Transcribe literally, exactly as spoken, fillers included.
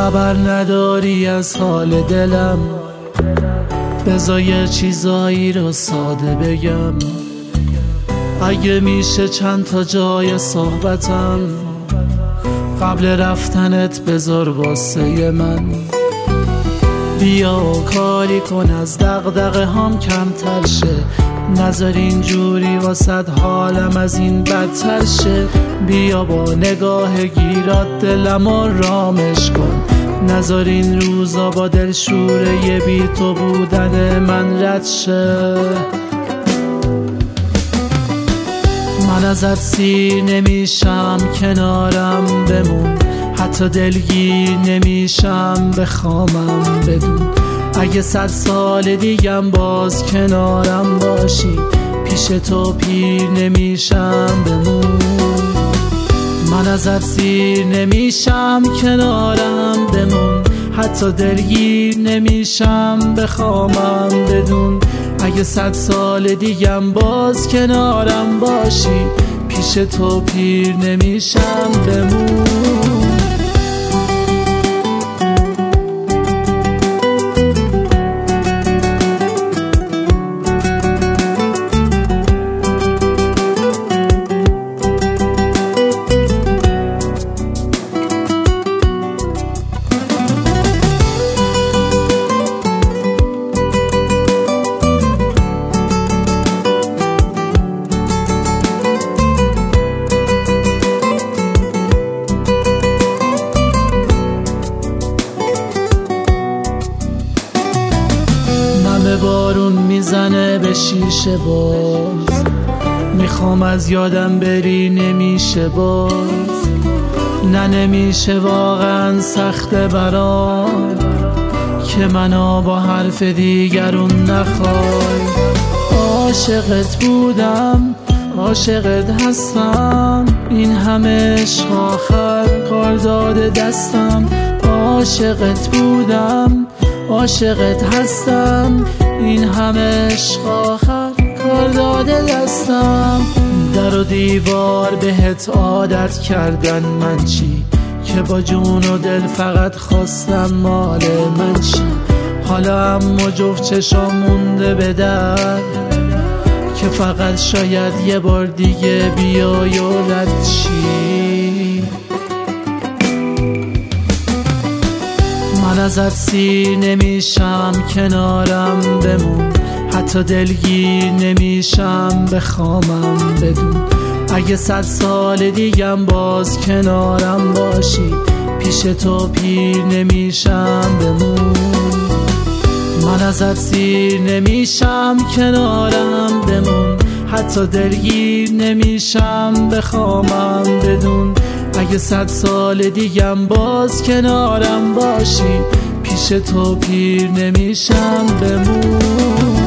خبر نداری از حال دلم، بذار یه چیزایی رو ساده بگم. اگه میشه چند تا جای صحبتم قبل رفتنت بذار واسه من. بیا کاری کن از دغدغه هام کمتر شه، نذار اینجوری واسد حالم از این بدتر شه. بیا با نگاه گیرات دلم رامش کن، نذار این روزا با دلشوره بی تو بودن من رد شه. من ازت سیر نمیشم کنارم بمون، حتی دلگیر نمیشم بخوامم بدون. اگه صد سال دیگم باز کنارم باشی، پیش تو پیر نمیشم بمون. من ازت سیر نمیشم کنارم بمون، حتی دلگیر نمیشم بخوامم بدون. اگه صد سال دیگم باز کنارم باشی، پیش تو پیر نمیشم بمون. بارون میزنه به شیشه باز، میخوام از یادم بری نمیشه باز. نه نمیشه واقعا سخته برام که منو با حرف دیگرون نخوای. عاشقت بودم عاشقت هستم، این همه عشق آخر کار داده دستم. عاشقت بودم عاشقت هستم، این همه عشق آخر کار داده دستم. در و دیوار بهت عادت کردن من چی، که با جون و دل فقط خواستم مال من چی. حالا اما جفت چشام مونده به در، که فقط شاید یه بار دیگه بیای و رد چی. من ازت سیر نمیشم کنارم بمون، حتی دلگیر نمیشم بخوامم بدون. اگه صد سال دیگم باز کنارم باشی، پیش تو پیر نمیشم بمون. من ازت سیر نمیشم کنارم بمون، حتی دلگیر نمیشم بخوامم بدون. اگه صد سال دیگم باز کنارم باشی، پیش تو پیر نمیشم بمون.